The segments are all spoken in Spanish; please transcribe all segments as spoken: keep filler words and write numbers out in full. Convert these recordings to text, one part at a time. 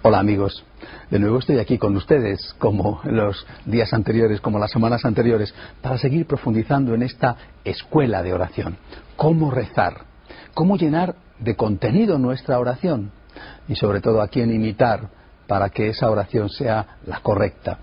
Hola amigos, de nuevo estoy aquí con ustedes, como los días anteriores, como las semanas anteriores, para seguir profundizando en esta escuela de oración. ¿Cómo rezar? ¿Cómo llenar de contenido nuestra oración? Y sobre todo a quién imitar para que esa oración sea la correcta.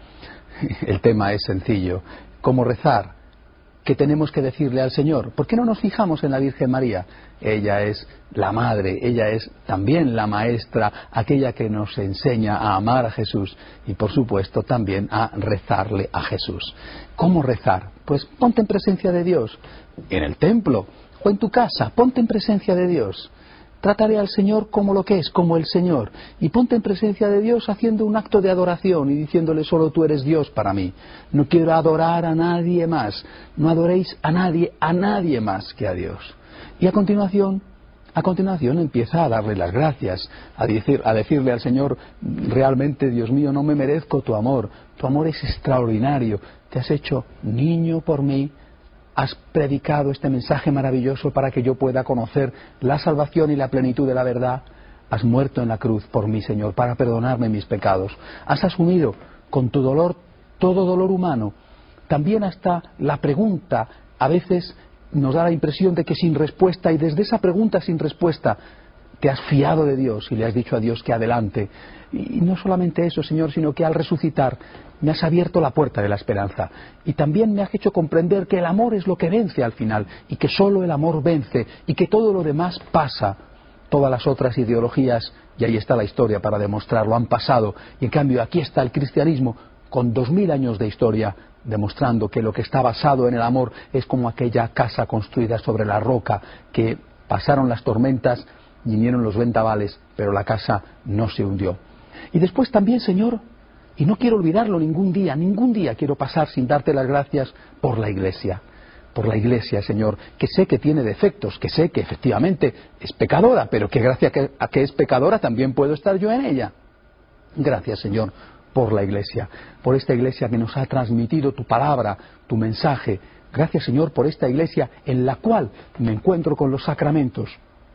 El tema es sencillo. ¿Cómo rezar? ¿Qué tenemos que decirle al Señor? ¿Por qué no nos fijamos en la Virgen María? Ella es la madre, ella es también la maestra, aquella que nos enseña a amar a Jesús y por supuesto también a rezarle a Jesús. ¿Cómo rezar? Pues ponte en presencia de Dios, en el templo o en tu casa, ponte en presencia de Dios. Trátale al Señor como lo que es, como el Señor. Y ponte en presencia de Dios haciendo un acto de adoración y diciéndole: solo tú eres Dios para mí. No quiero adorar a nadie más. No adoréis a nadie, a nadie más que a Dios. Y a continuación, a continuación empieza a darle las gracias, a, decir, a decirle al Señor: realmente, Dios mío, no me merezco tu amor. Tu amor es extraordinario. Te has hecho niño por mí. Has predicado este mensaje maravilloso para que yo pueda conocer la salvación y la plenitud de la verdad. Has muerto en la cruz por mí, Señor, para perdonarme mis pecados. Has asumido con tu dolor todo dolor humano. También hasta la pregunta a veces nos da la impresión de que sin respuesta, y desde esa pregunta sin respuesta te has fiado de Dios y le has dicho a Dios que adelante. Y no solamente eso, Señor, sino que al resucitar me has abierto la puerta de la esperanza. Y también me has hecho comprender que el amor es lo que vence al final, y que solo el amor vence, y que todo lo demás pasa. Todas las otras ideologías, y ahí está la historia para demostrarlo, han pasado. Y en cambio aquí está el cristianismo, con dos mil años de historia, demostrando que lo que está basado en el amor es como aquella casa construida sobre la roca, que pasaron las tormentas, vinieron los vendavales, pero la casa no se hundió. Y después también, Señor, y no quiero olvidarlo ningún día, ningún día quiero pasar sin darte las gracias por la Iglesia. Por la Iglesia, Señor, que sé que tiene defectos, que sé que efectivamente es pecadora, pero que gracias a que es pecadora también puedo estar yo en ella. Gracias, Señor, por la Iglesia, por esta Iglesia que nos ha transmitido tu palabra, tu mensaje. Gracias, Señor, por esta Iglesia en la cual me encuentro con los sacramentos,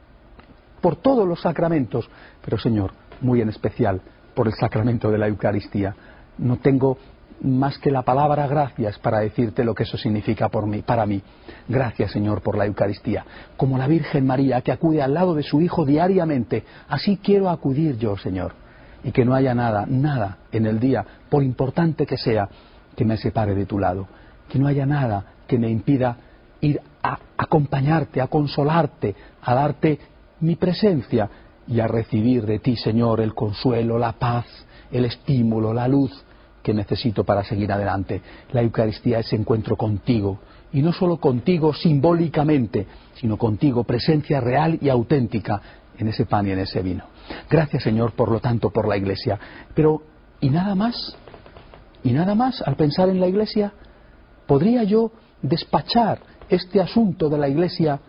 por todos los sacramentos, pero, Señor, muy en especial por el sacramento de la Eucaristía. No tengo más que la palabra gracias para decirte lo que eso significa por mí, para mí. Gracias, Señor, por la Eucaristía. Como la Virgen María, que acude al lado de su Hijo diariamente, así quiero acudir yo, Señor. Y que no haya nada, nada en el día, por importante que sea, que me separe de tu lado. Que no haya nada que me impida ir a acompañarte, a consolarte, a darte mi presencia y a recibir de ti, Señor, el consuelo, la paz, el estímulo, la luz que necesito para seguir adelante. La Eucaristía es encuentro contigo, y no solo contigo simbólicamente, sino contigo, presencia real y auténtica en ese pan y en ese vino. Gracias, Señor, por lo tanto, por la Iglesia. Pero, ¿y nada más? ¿Y nada más al pensar en la Iglesia? ¿Podría yo despachar este asunto de la Iglesia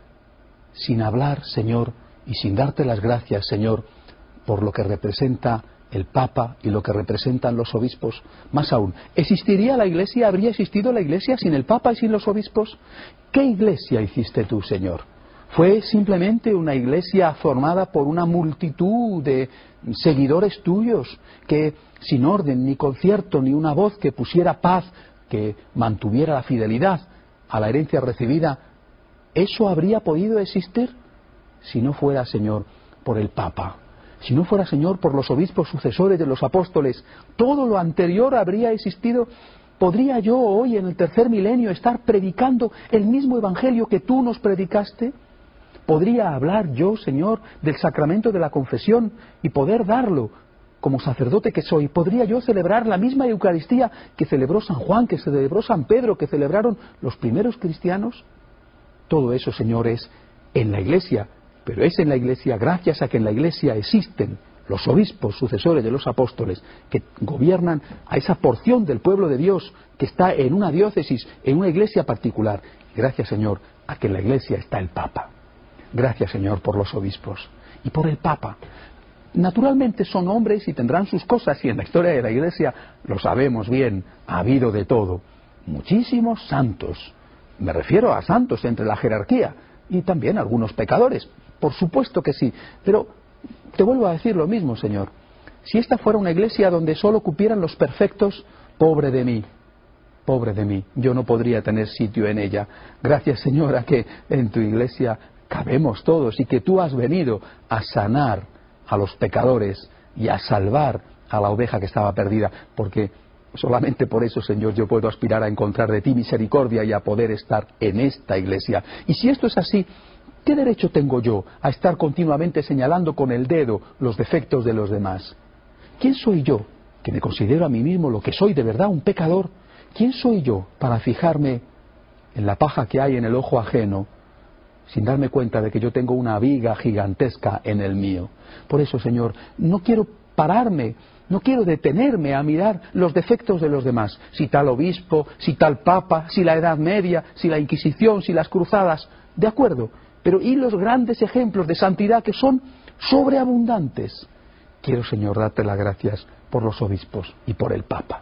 sin hablar, Señor, y sin darte las gracias, Señor, por lo que representa el Papa y lo que representan los obispos? Más aún, ¿existiría la Iglesia, habría existido la Iglesia sin el Papa y sin los obispos? ¿Qué Iglesia hiciste tú, Señor? ¿Fue simplemente una Iglesia formada por una multitud de seguidores tuyos que, sin orden, ni concierto, ni una voz que pusiera paz, que mantuviera la fidelidad a la herencia recibida? ¿Eso habría podido existir? Si no fuera, Señor, por el Papa, si no fuera, Señor, por los obispos sucesores de los apóstoles, todo lo anterior habría existido. ¿Podría yo hoy, en el tercer milenio, estar predicando el mismo evangelio que tú nos predicaste? ¿Podría hablar yo, Señor, del sacramento de la confesión y poder darlo como sacerdote que soy? ¿Podría yo celebrar la misma Eucaristía que celebró San Juan, que celebró San Pedro, que celebraron los primeros cristianos? Todo eso, Señor, es en la Iglesia. Pero es en la Iglesia, gracias a que en la Iglesia existen los obispos sucesores de los apóstoles que gobiernan a esa porción del pueblo de Dios que está en una diócesis, en una iglesia particular. Gracias, Señor, a que en la Iglesia está el Papa. Gracias, Señor, por los obispos y por el Papa. Naturalmente son hombres y tendrán sus cosas, y en la historia de la Iglesia lo sabemos bien, ha habido de todo. Muchísimos santos, me refiero a santos entre la jerarquía, y también algunos pecadores. Por supuesto que sí, pero te vuelvo a decir lo mismo, Señor. Si esta fuera una iglesia donde solo cupieran los perfectos, pobre de mí, pobre de mí, yo no podría tener sitio en ella. Gracias, Señor, a que en tu iglesia cabemos todos y que tú has venido a sanar a los pecadores y a salvar a la oveja que estaba perdida, porque solamente por eso, Señor, yo puedo aspirar a encontrar de ti misericordia y a poder estar en esta iglesia. Y si esto es así, ¿qué derecho tengo yo a estar continuamente señalando con el dedo los defectos de los demás? ¿Quién soy yo, que me considero a mí mismo lo que soy de verdad, un pecador? ¿Quién soy yo para fijarme en la paja que hay en el ojo ajeno, sin darme cuenta de que yo tengo una viga gigantesca en el mío? Por eso, Señor, no quiero pararme, no quiero detenerme a mirar los defectos de los demás. Si tal obispo, si tal papa, si la Edad Media, si la Inquisición, si las cruzadas, de acuerdo. Pero ¿y los grandes ejemplos de santidad que son sobreabundantes? Quiero, Señor, darte las gracias por los obispos y por el papa.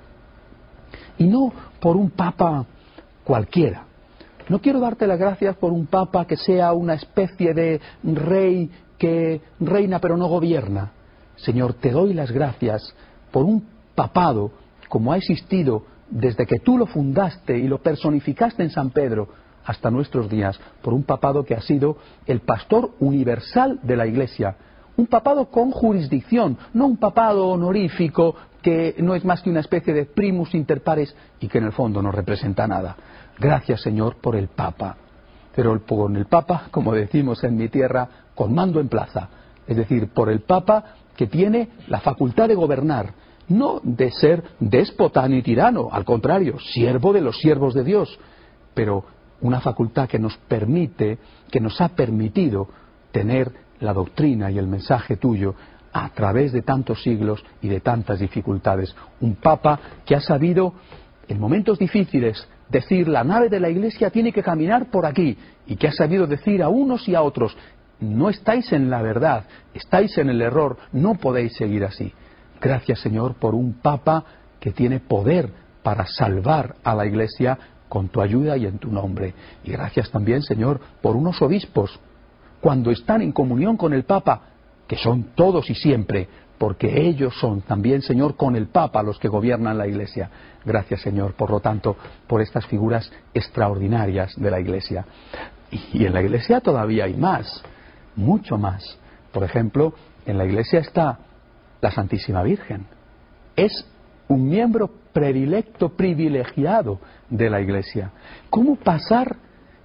Y no por un papa cualquiera. No quiero darte las gracias por un papa que sea una especie de rey que reina pero no gobierna. Señor, te doy las gracias por un papado como ha existido desde que tú lo fundaste y lo personificaste en San Pedro hasta nuestros días, por un papado que ha sido el pastor universal de la Iglesia. Un papado con jurisdicción, no un papado honorífico que no es más que una especie de primus inter pares y que en el fondo no representa nada. Gracias, Señor, por el Papa. Pero con el Papa, como decimos en mi tierra, con mando en plaza. Es decir, por el Papa que tiene la facultad de gobernar, no de ser déspota ni tirano, al contrario, siervo de los siervos de Dios, pero una facultad que nos permite, que nos ha permitido tener la doctrina y el mensaje tuyo a través de tantos siglos y de tantas dificultades. Un Papa que ha sabido, en momentos difíciles, decir la nave de la Iglesia tiene que caminar por aquí, y que ha sabido decir a unos y a otros, no estáis en la verdad, estáis en el error, no podéis seguir así. Gracias, Señor, por un Papa que tiene poder para salvar a la Iglesia con tu ayuda y en tu nombre. Y gracias también, Señor, por unos obispos, cuando están en comunión con el Papa, que son todos y siempre, porque ellos son también, Señor, con el Papa los que gobiernan la Iglesia. Gracias, Señor, por lo tanto, por estas figuras extraordinarias de la Iglesia. Y en la Iglesia todavía hay más, mucho más. Por ejemplo, en la Iglesia está la Santísima Virgen. Es un miembro predilecto, privilegiado de la Iglesia. ¿Cómo pasar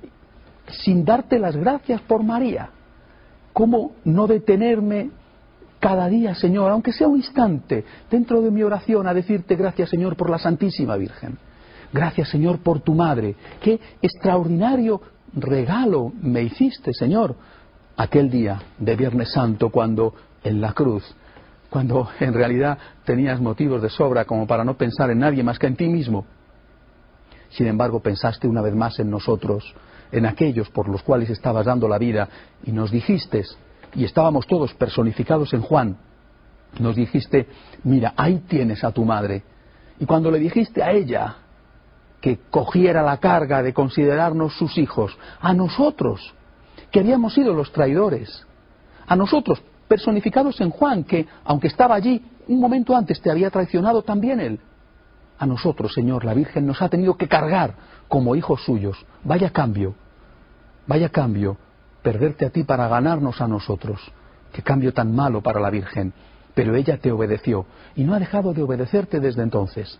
sin darte las gracias por María? ¿Cómo no detenerme cada día, Señor, aunque sea un instante, dentro de mi oración, a decirte gracias, Señor, por la Santísima Virgen? Gracias, Señor, por tu Madre. Qué extraordinario regalo me hiciste, Señor, aquel día de Viernes Santo, cuando en la cruz, cuando en realidad tenías motivos de sobra como para no pensar en nadie más que en ti mismo. Sin embargo, pensaste una vez más en nosotros, en aquellos por los cuales estabas dando la vida, y nos dijiste, y estábamos todos personificados en Juan, nos dijiste, mira, ahí tienes a tu madre. Y cuando le dijiste a ella que cogiera la carga de considerarnos sus hijos, a nosotros, que habíamos sido los traidores, a nosotros, personificados en Juan, que aunque estaba allí, un momento antes te había traicionado también él, a nosotros, Señor, la Virgen nos ha tenido que cargar como hijos suyos. Vaya cambio, vaya cambio, perderte a ti para ganarnos a nosotros. Qué cambio tan malo para la Virgen. Pero ella te obedeció y no ha dejado de obedecerte desde entonces.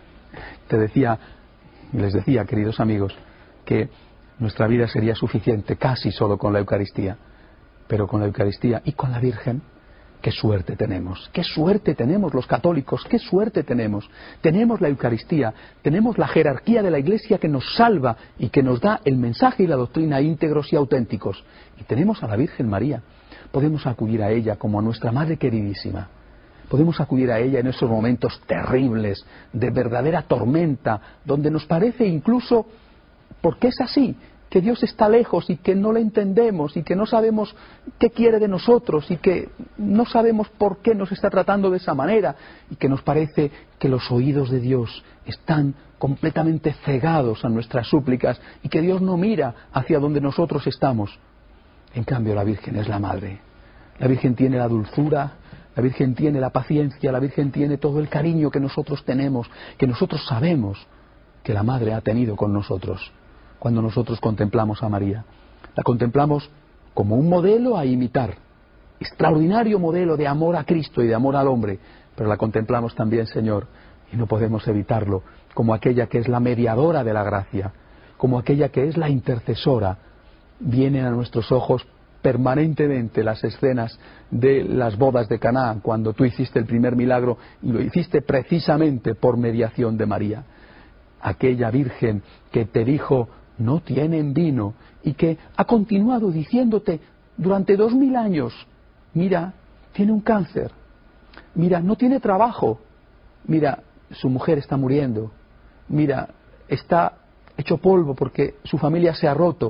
Te decía, les decía, queridos amigos, que nuestra vida sería suficiente casi solo con la Eucaristía. Pero con la Eucaristía y con la Virgen, qué suerte tenemos, qué suerte tenemos los católicos, qué suerte tenemos. Tenemos la Eucaristía, tenemos la jerarquía de la Iglesia que nos salva y que nos da el mensaje y la doctrina íntegros y auténticos. Y tenemos a la Virgen María. Podemos acudir a ella como a nuestra Madre queridísima. Podemos acudir a ella en esos momentos terribles, de verdadera tormenta, donde nos parece incluso, porque es así, que Dios está lejos y que no le entendemos y que no sabemos qué quiere de nosotros y que no sabemos por qué nos está tratando de esa manera y que nos parece que los oídos de Dios están completamente cegados a nuestras súplicas y que Dios no mira hacia donde nosotros estamos. En cambio, la Virgen es la Madre. La Virgen tiene la dulzura, La Virgen tiene la paciencia, la Virgen tiene todo el cariño que nosotros tenemos, que nosotros sabemos que la Madre ha tenido con nosotros cuando nosotros contemplamos a María. La contemplamos como un modelo a imitar, extraordinario modelo de amor a Cristo y de amor al hombre, pero la contemplamos también, Señor, y no podemos evitarlo, como aquella que es la mediadora de la gracia, como aquella que es la intercesora. Vienen a nuestros ojos permanentemente las escenas de las bodas de Caná, cuando tú hiciste el primer milagro y lo hiciste precisamente por mediación de María. Aquella Virgen que te dijo, no tienen vino, y que ha continuado diciéndote durante dos mil años, mira, tiene un cáncer, mira, no tiene trabajo, mira, su mujer está muriendo, mira, está hecho polvo porque su familia se ha roto,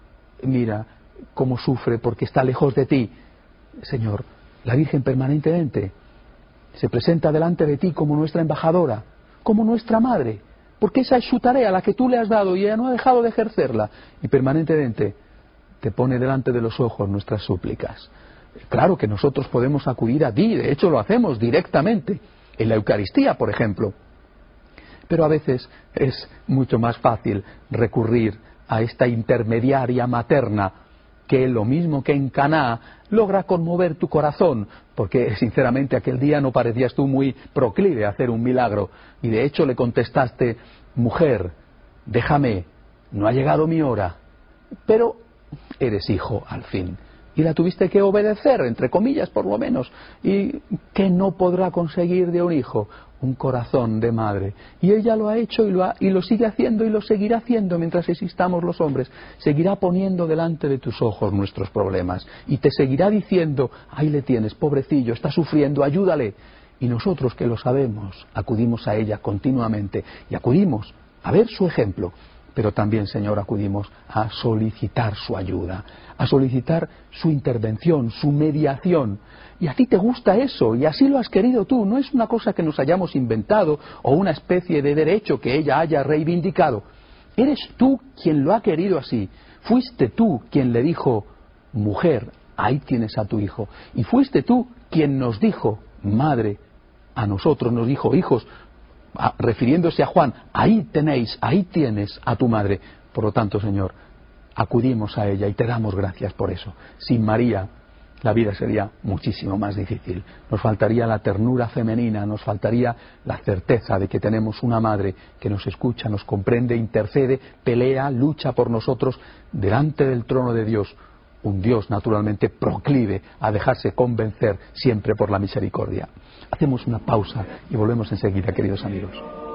mira cómo sufre porque está lejos de ti. Señor, la Virgen permanentemente se presenta delante de ti como nuestra embajadora, como nuestra madre, porque esa es su tarea, la que tú le has dado, y ella no ha dejado de ejercerla, y permanentemente te pone delante de los ojos nuestras súplicas. Claro que nosotros podemos acudir a ti, de hecho lo hacemos directamente, en la Eucaristía, por ejemplo, pero a veces es mucho más fácil recurrir a esta intermediaria materna, que lo mismo que en Caná logra conmover tu corazón, porque sinceramente aquel día no parecías tú muy proclive a hacer un milagro, y de hecho le contestaste, mujer, déjame, no ha llegado mi hora, pero eres hijo al fin, y la tuviste que obedecer, entre comillas por lo menos. ¿Y qué no podrá conseguir de un hijo? Un corazón de madre. Y ella lo ha hecho y lo, ha, y lo sigue haciendo y lo seguirá haciendo mientras existamos los hombres. Seguirá poniendo delante de tus ojos nuestros problemas y te seguirá diciendo, ahí le tienes, pobrecillo, está sufriendo, ayúdale. Y nosotros que lo sabemos, acudimos a ella continuamente y acudimos a ver su ejemplo. Pero también, Señor, acudimos a solicitar su ayuda, a solicitar su intervención, su mediación. Y a ti te gusta eso, y así lo has querido tú. No es una cosa que nos hayamos inventado o una especie de derecho que ella haya reivindicado. Eres tú quien lo ha querido así. Fuiste tú quien le dijo, mujer, ahí tienes a tu hijo. Y fuiste tú quien nos dijo, madre, a nosotros nos dijo, hijos, refiriéndose a Juan, ahí tenéis, ahí tienes a tu madre. Por lo tanto, Señor, acudimos a ella y te damos gracias por eso. Sin María la vida sería muchísimo más difícil. Nos faltaría la ternura femenina, nos faltaría la certeza de que tenemos una madre que nos escucha, nos comprende, intercede, pelea, lucha por nosotros delante del trono de Dios. Un Dios naturalmente proclive a dejarse convencer siempre por la misericordia. Hacemos una pausa y volvemos enseguida, queridos amigos.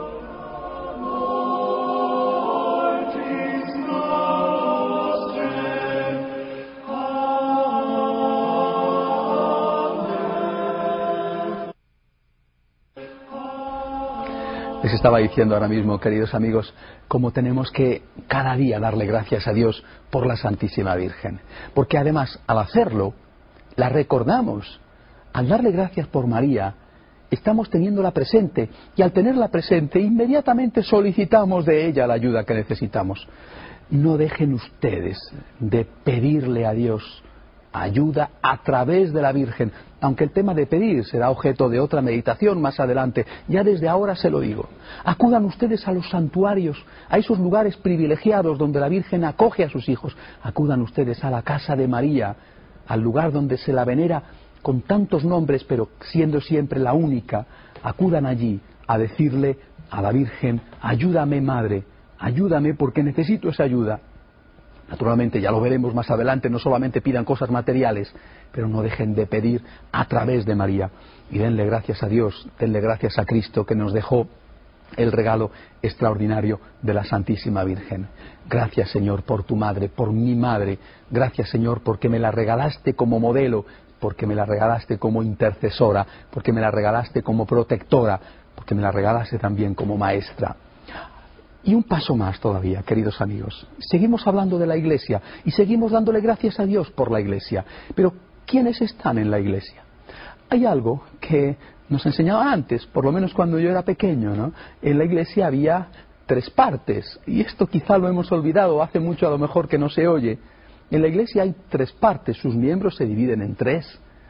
Les estaba diciendo ahora mismo, queridos amigos, cómo tenemos que cada día darle gracias a Dios por la Santísima Virgen. Porque además, al hacerlo, la recordamos. Al darle gracias por María, estamos teniéndola presente, y al tenerla presente, inmediatamente solicitamos de ella la ayuda que necesitamos. No dejen ustedes de pedirle a Dios ayuda a través de la Virgen, aunque el tema de pedir será objeto de otra meditación más adelante. Ya desde ahora se lo digo. Acudan ustedes a los santuarios, a esos lugares privilegiados donde la Virgen acoge a sus hijos. Acudan ustedes a la casa de María, al lugar donde se la venera con tantos nombres, pero siendo siempre la única. Acudan allí a decirle a la Virgen, ayúdame, Madre, ayúdame porque necesito esa ayuda. Naturalmente, ya lo veremos más adelante, no solamente pidan cosas materiales, pero no dejen de pedir a través de María. Y denle gracias a Dios, denle gracias a Cristo que nos dejó el regalo extraordinario de la Santísima Virgen. Gracias, Señor, por tu madre, por mi madre. Gracias, Señor, porque me la regalaste como modelo, porque me la regalaste como intercesora, porque me la regalaste como protectora, porque me la regalaste también como maestra. Y un paso más todavía, queridos amigos. Seguimos hablando de la Iglesia y seguimos dándole gracias a Dios por la Iglesia. Pero, ¿quiénes están en la Iglesia? Hay algo que nos enseñaba antes, por lo menos cuando yo era pequeño, ¿no? En la Iglesia había tres partes, y esto quizá lo hemos olvidado, hace mucho a lo mejor que no se oye. En la Iglesia hay tres partes, sus miembros se dividen en tres.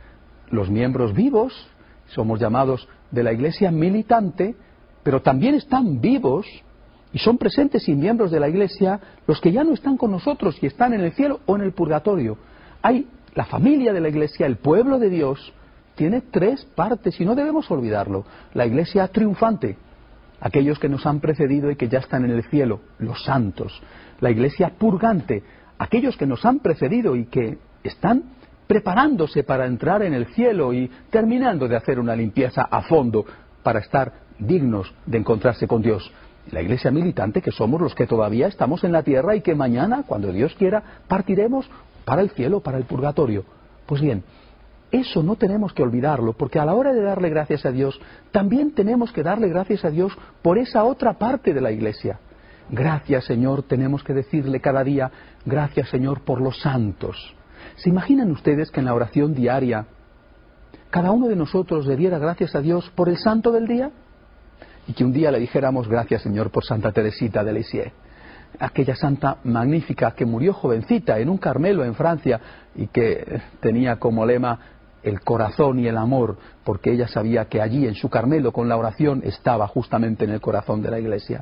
los miembros vivos, somos llamados de la Iglesia militante, pero también están vivos y son presentes y miembros de la Iglesia los que ya no están con nosotros y están en el cielo o en el purgatorio. Hay la familia de la Iglesia, el pueblo de Dios, tiene tres partes y no debemos olvidarlo. La Iglesia triunfante, aquellos que nos han precedido y que ya están en el cielo, los santos. La Iglesia purgante, aquellos que nos han precedido y que están preparándose para entrar en el cielo y terminando de hacer una limpieza a fondo para estar dignos de encontrarse con Dios. La Iglesia militante, que somos los que todavía estamos en la tierra y que mañana, cuando Dios quiera, partiremos para el cielo, para el purgatorio. Pues bien, eso no tenemos que olvidarlo, porque a la hora de darle gracias a Dios, también tenemos que darle gracias a Dios por esa otra parte de la Iglesia. Gracias, Señor, tenemos que decirle cada día, gracias, Señor, por los santos. ¿Se imaginan ustedes que en la oración diaria cada uno de nosotros le diera gracias a Dios por el santo del día? Y que un día le dijéramos, gracias, Señor, por Santa Teresita de Lisieux, aquella santa magnífica que murió jovencita en un Carmelo en Francia y que tenía como lema el corazón y el amor, porque ella sabía que allí en su Carmelo con la oración estaba justamente en el corazón de la Iglesia.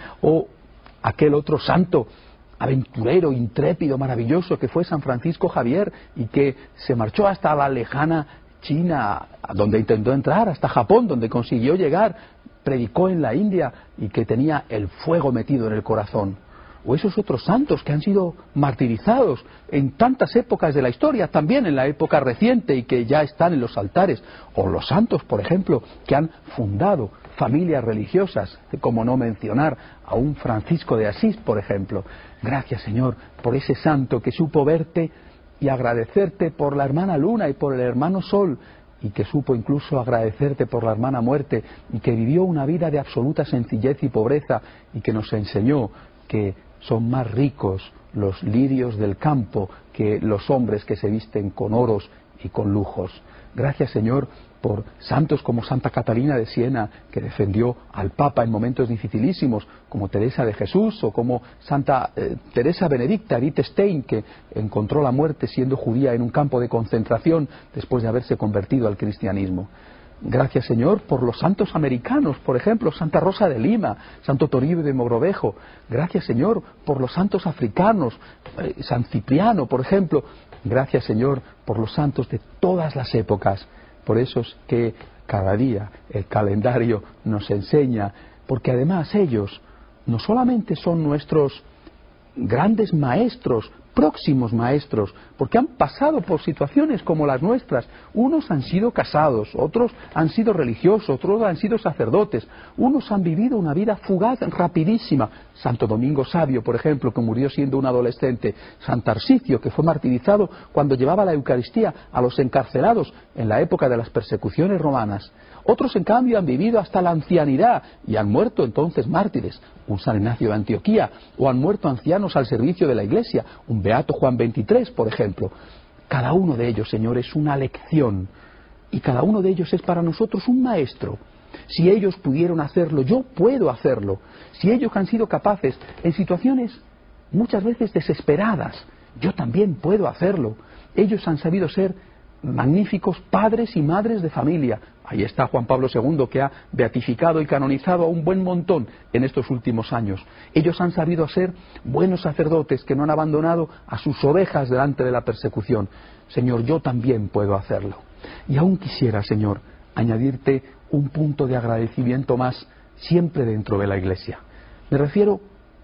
O aquel otro santo aventurero, intrépido, maravilloso que fue San Francisco Javier y que se marchó hasta la lejana China, donde intentó entrar, hasta Japón, donde consiguió llegar, predicó en la India y que tenía el fuego metido en el corazón. O esos otros santos que han sido martirizados en tantas épocas de la historia, también en la época reciente y que ya están en los altares. O los santos, por ejemplo, que han fundado familias religiosas, como no mencionar a un Francisco de Asís, por ejemplo. Gracias, Señor, por ese santo que supo verte y agradecerte por la hermana Luna y por el hermano Sol, y que supo incluso agradecerte por la hermana Muerte, y que vivió una vida de absoluta sencillez y pobreza, y que nos enseñó que son más ricos los lirios del campo que los hombres que se visten con oros y con lujos. Gracias, Señor, por santos como Santa Catalina de Siena, que defendió al Papa en momentos dificilísimos, como Teresa de Jesús, o como Santa eh, Teresa Benedicta, Edith Stein, que encontró la muerte siendo judía en un campo de concentración después de haberse convertido al cristianismo. Gracias, Señor, por los santos americanos, por ejemplo, Santa Rosa de Lima, Santo Toribio de Mogrovejo. Gracias, Señor, por los santos africanos, eh, San Cipriano, por ejemplo. Gracias, Señor, por los santos de todas las épocas. Por eso es que cada día el calendario nos enseña, porque además ellos no solamente son nuestros grandes maestros, próximos maestros, porque han pasado por situaciones como las nuestras. Unos han sido casados, otros han sido religiosos, otros han sido sacerdotes, unos han vivido una vida fugaz, rapidísima. Santo Domingo Sabio, por ejemplo, que murió siendo un adolescente. San Tarsicio, que fue martirizado cuando llevaba la Eucaristía a los encarcelados en la época de las persecuciones romanas. Otros, en cambio, han vivido hasta la ancianidad y han muerto entonces mártires, un San Ignacio de Antioquía, o han muerto ancianos al servicio de la Iglesia, un Beato Juan veintitrés, por ejemplo. Cada uno de ellos, Señor, es una lección, y cada uno de ellos es para nosotros un maestro. Si ellos pudieron hacerlo, yo puedo hacerlo. Si ellos han sido capaces en situaciones muchas veces desesperadas, yo también puedo hacerlo. Ellos han sabido ser magníficos padres y madres de familia. Ahí está Juan Pablo segundo, que ha beatificado y canonizado a un buen montón en estos últimos años. Ellos han sabido ser buenos sacerdotes que no han abandonado a sus ovejas delante de la persecución. Señor, yo también puedo hacerlo. Y aún quisiera, Señor, añadirte un punto de agradecimiento más siempre dentro de la Iglesia. Me refiero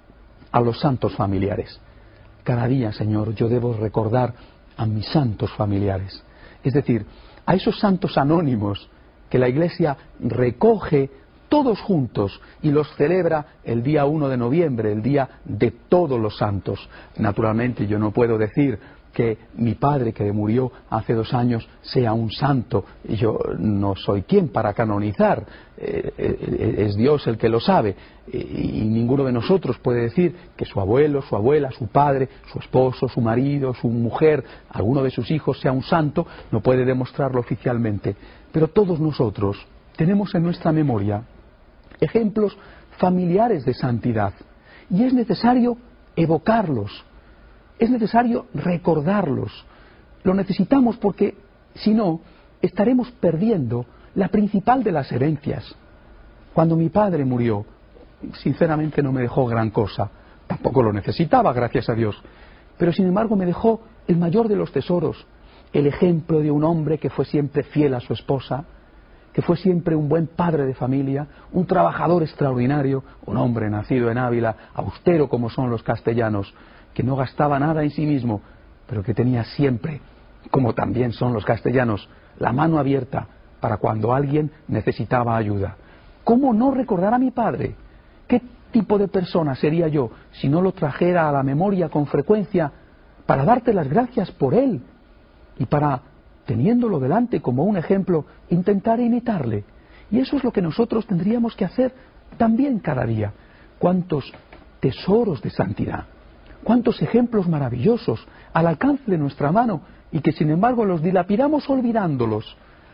a los santos familiares. Cada día, Señor, yo debo recordar a mis santos familiares. Es decir, a esos santos anónimos que la Iglesia recoge todos juntos y los celebra el día uno de noviembre, el día de todos los santos. Naturalmente yo no puedo decir que mi padre, que murió hace dos años, sea un santo. Yo no soy quien para canonizar, eh, eh, es Dios el que lo sabe, y ninguno de nosotros puede decir que su abuelo, su abuela, su padre, su esposo, su marido, su mujer, alguno de sus hijos sea un santo. No puede demostrarlo oficialmente, pero todos nosotros tenemos en nuestra memoria ejemplos familiares de santidad, y es necesario evocarlos. Es necesario recordarlos. Lo necesitamos porque, si no, estaremos perdiendo la principal de las herencias. Cuando mi padre murió, sinceramente no me dejó gran cosa. Tampoco lo necesitaba, gracias a Dios. Pero sin embargo me dejó el mayor de los tesoros, el ejemplo de un hombre que fue siempre fiel a su esposa, que fue siempre un buen padre de familia, un trabajador extraordinario, un hombre nacido en Ávila, austero como son los castellanos, que no gastaba nada en sí mismo, pero que tenía siempre, como también son los castellanos, la mano abierta para cuando alguien necesitaba ayuda. ¿Cómo no recordar a mi padre? ¿Qué tipo de persona sería yo si no lo trajera a la memoria con frecuencia para darte las gracias por él y para, teniéndolo delante como un ejemplo, intentar imitarle? Y eso es lo que nosotros tendríamos que hacer también cada día. ¿Cuántos tesoros de santidad? ¿Cuántos ejemplos maravillosos al alcance de nuestra mano y que sin embargo los dilapidamos olvidándolos?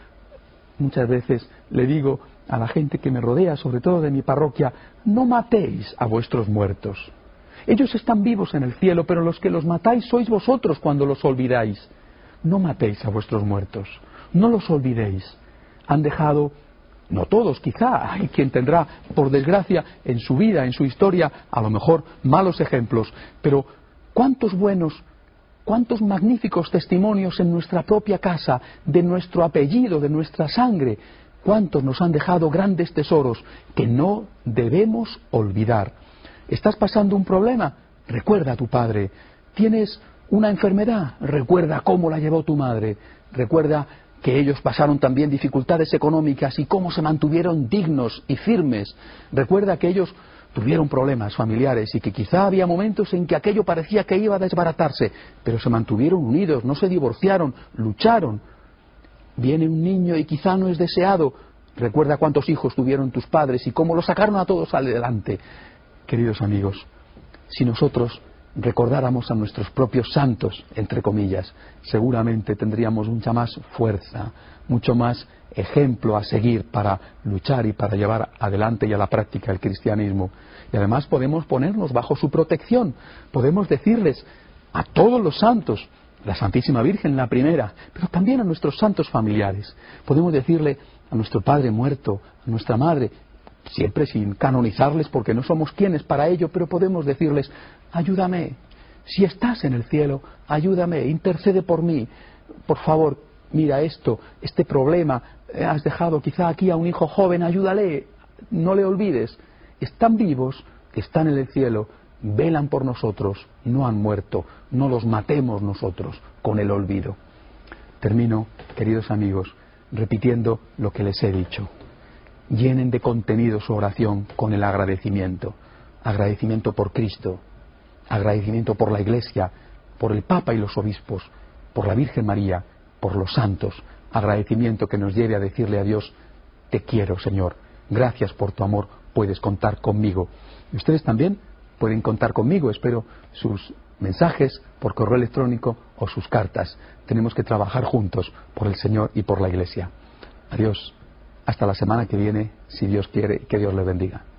Muchas veces le digo a la gente que me rodea, sobre todo de mi parroquia, no matéis a vuestros muertos. Ellos están vivos en el cielo, pero los que los matáis sois vosotros cuando los olvidáis. No matéis a vuestros muertos, no los olvidéis. Han dejado, no todos quizá, hay quien tendrá, por desgracia, en su vida, en su historia, a lo mejor malos ejemplos, pero ¿cuántos buenos, cuántos magníficos testimonios en nuestra propia casa, de nuestro apellido, de nuestra sangre? ¿Cuántos nos han dejado grandes tesoros que no debemos olvidar? ¿Estás pasando un problema? Recuerda a tu padre. ¿Tienes una enfermedad? Recuerda cómo la llevó tu madre. Recuerda que ellos pasaron también dificultades económicas y cómo se mantuvieron dignos y firmes. Recuerda que ellos tuvieron problemas familiares y que quizá había momentos en que aquello parecía que iba a desbaratarse, pero se mantuvieron unidos, no se divorciaron, lucharon. Viene un niño y quizá no es deseado. Recuerda cuántos hijos tuvieron tus padres y cómo los sacaron a todos adelante. Queridos amigos, si nosotros recordáramos a nuestros propios santos, entre comillas, seguramente tendríamos mucha más fuerza, mucho más ejemplo a seguir para luchar y para llevar adelante y a la práctica el cristianismo. Y además podemos ponernos bajo su protección, podemos decirles a todos los santos, la Santísima Virgen la primera, pero también a nuestros santos familiares. Podemos decirle a nuestro padre muerto, a nuestra madre, siempre sin canonizarles porque no somos quienes para ello, pero podemos decirles: ayúdame, si estás en el cielo, ayúdame, intercede por mí, por favor, mira esto, este problema, has dejado quizá aquí a un hijo joven, ayúdale, no le olvides. Están vivos, están en el cielo, velan por nosotros, no han muerto, no los matemos nosotros con el olvido. Termino, queridos amigos, repitiendo lo que les he dicho. Llenen de contenido su oración con el agradecimiento. Agradecimiento por Cristo, agradecimiento por la Iglesia, por el Papa y los obispos, por la Virgen María, por los santos. Agradecimiento que nos lleve a decirle a Dios: te quiero, Señor, gracias por tu amor, puedes contar conmigo. Y ustedes también pueden contar conmigo, espero sus mensajes por correo electrónico o sus cartas. Tenemos que trabajar juntos por el Señor y por la Iglesia. Adiós. Hasta la semana que viene, si Dios quiere, que Dios le bendiga.